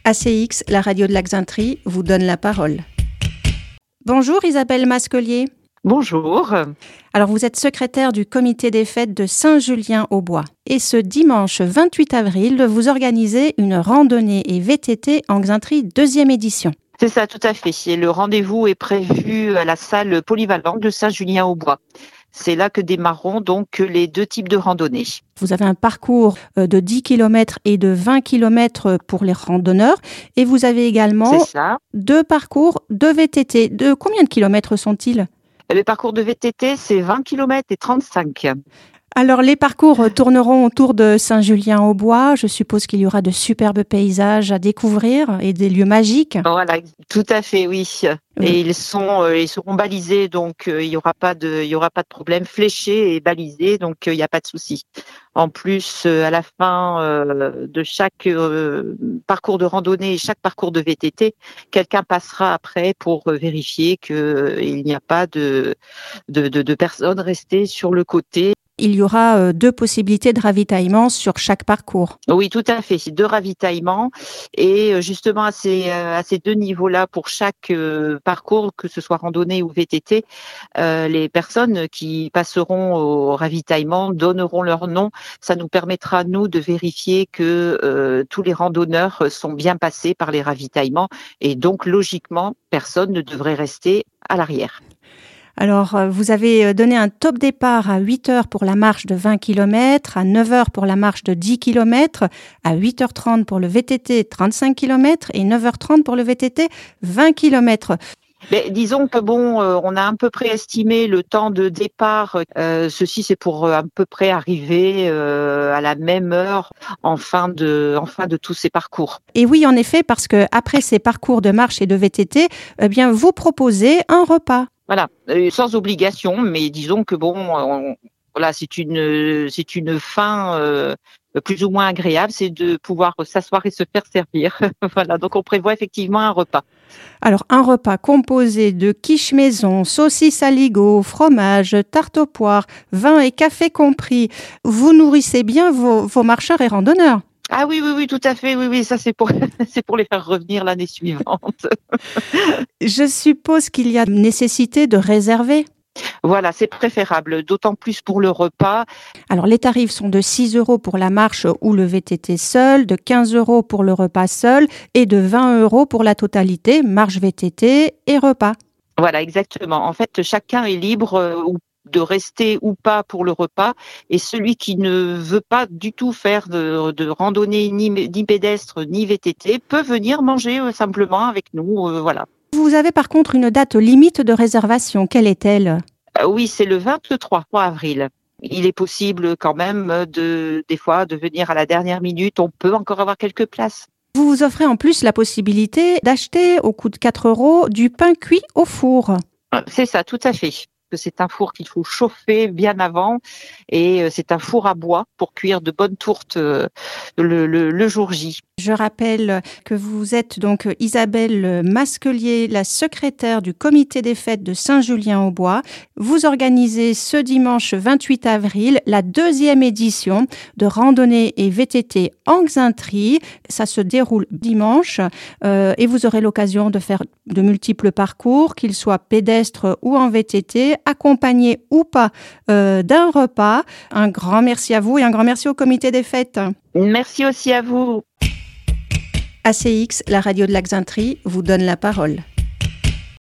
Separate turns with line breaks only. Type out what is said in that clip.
ACX, la radio de la Xainterie, vous donne la parole. Bonjour Isabelle Masquelier.
Bonjour.
Alors vous êtes secrétaire du comité des fêtes de Saint-Julien-au-Bois. Et ce dimanche 28 avril, vous organisez une randonnée et VTT en Xainterie 2e édition.
C'est ça, tout à fait. Et le rendez-vous est prévu à la salle polyvalente de Saint-Julien-au-Bois. C'est là que démarreront donc les deux types de randonnées.
Vous avez un parcours de 10 km et de 20 km pour les randonneurs. Et vous avez également deux parcours de VTT. De combien de kilomètres sont-ils ?
Le parcours de VTT, c'est 20 km et 35.
Alors, les parcours tourneront autour de Saint-Julien-au-Bois. Je suppose qu'il y aura de superbes paysages à découvrir et des lieux magiques.
Voilà, tout à fait, oui. Et ils seront balisés, donc il y aura pas de problème, fléchés et balisés, donc il n'y a pas de souci. En plus, à la fin de chaque parcours de randonnée et chaque parcours de VTT, quelqu'un passera après pour vérifier qu'il n'y a pas de personnes restées sur le côté.
Il y aura deux possibilités de ravitaillement sur chaque parcours.
Oui, tout à fait. C'est deux ravitaillements. Et justement, à ces deux niveaux-là, pour chaque parcours, que ce soit randonnée ou VTT, les personnes qui passeront au ravitaillement donneront leur nom. Ça nous permettra, nous, de vérifier que tous les randonneurs sont bien passés par les ravitaillements. Et donc, logiquement, personne ne devrait rester à l'arrière.
Alors, vous avez donné un top départ à 8h pour la marche de 20 km, à 9h pour la marche de 10 km, à 8h30 pour le VTT 35 km et 9h30 pour le VTT 20 km.
Mais disons que on a un peu près estimé le temps de départ. Ceci, c'est pour à peu près arriver à la même heure en fin de tous ces parcours.
Et oui, en effet, parce que après ces parcours de marche et de VTT, eh bien, vous proposez un repas.
Voilà, sans obligation, mais disons que voilà, c'est une fin plus ou moins agréable, c'est de pouvoir s'asseoir et se faire servir. Voilà, donc on prévoit effectivement un repas.
Alors, un repas composé de quiche maison, saucisses aligot, fromage, tarte aux poires, vin et café compris. Vous nourrissez bien vos marcheurs et randonneurs.
Ah oui, tout à fait, oui, ça c'est pour les faire revenir l'année suivante.
Je suppose qu'il y a nécessité de réserver.
Voilà, c'est préférable, d'autant plus pour le repas.
Alors, les tarifs sont de 6 € pour la marche ou le VTT seul, de 15 € pour le repas seul et de 20 € pour la totalité, marche VTT et repas.
Voilà, exactement. En fait, chacun est libre de rester ou pas pour le repas, et celui qui ne veut pas du tout faire de randonnée ni pédestre ni VTT peut venir manger simplement avec nous, voilà.
Vous avez par contre une date limite de réservation, quelle est-elle ?
Oui, c'est le 23 avril. Il est possible quand même des fois de venir à la dernière minute, on peut encore avoir quelques places.
Vous vous offrez en plus la possibilité d'acheter au coût de 4 € du pain cuit au four.
C'est ça, tout à fait. C'est un four qu'il faut chauffer bien avant, et c'est un four à bois pour cuire de bonnes tourtes le jour J.
Je rappelle que vous êtes donc Isabelle Masquelier, la secrétaire du comité des fêtes de Saint-Julien-au-Bois. Vous organisez ce dimanche 28 avril la 2e édition de randonnée et VTT en Xainterie. Ça se déroule dimanche et vous aurez l'occasion de faire de multiples parcours, qu'ils soient pédestres ou en VTT, accompagnés ou pas d'un repas. Un grand merci à vous et un grand merci au comité des fêtes.
Merci aussi à vous.
ACX, la radio de la Xainterie, vous donne la parole.